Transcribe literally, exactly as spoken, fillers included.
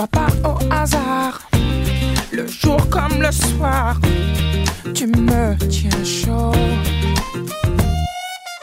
crois pas au hasard. Le jour comme le soir, tu me tiens chaud.